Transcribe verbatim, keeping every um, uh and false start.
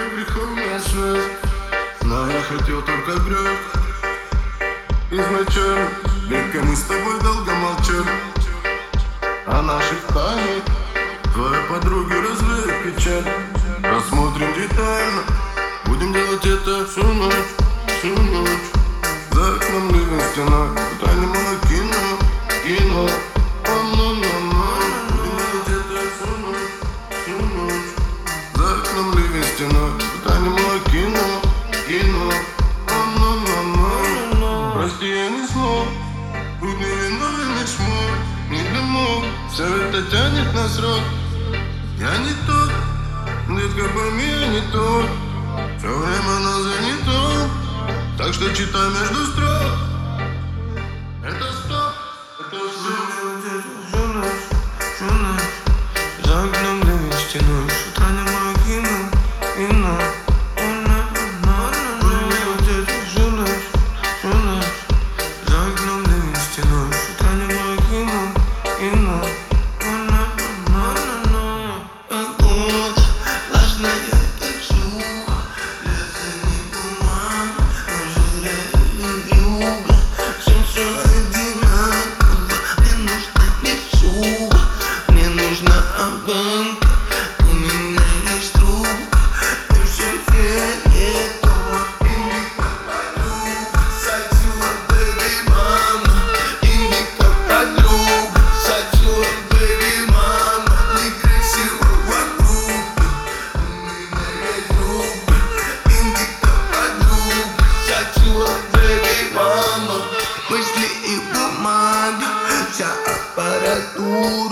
греховная смерть, но я хотел только грех. Изначально, века мы с тобой долго молчали о наших тайнах. Твоей подруги развеет печаль. Рассмотрим детально, будем делать это всю ночь, всю ночь. За окном ливень, стена, тут анимало кино, кино. Будем делать это всю ночь, всю ночь. За окном ливень, стена, тут анимало кино, кино. Прости, я не смог, будь невиновен и чмок. Не дымок, все это тянет на срок. Я не тот, детка, пойми, я не тот. Все время нас занято, так что читай между строк. Это стоп, это стоп. Всю ночь, всю ночь. За окном ливень, стеной. С утра не мое кино, кино. Всю ночь, всю ночь. За окном ливень, стеной. С утра не мое кино, кино. Погода влажная, как жук. Лето не туман, но жирает вьюга. Всем все одинаково. Мне нужно миксуга, мне нужна обанка. У меня есть трубка, и все фиолетово. Индика подруга, сатила, бэби, мама. Индика подруга, сатила, бэби, мама. Некрасиво вокруг, у меня есть трубка. Индика подруга, сатила, бэби, мама. Мысли и бумага, вся аппаратура.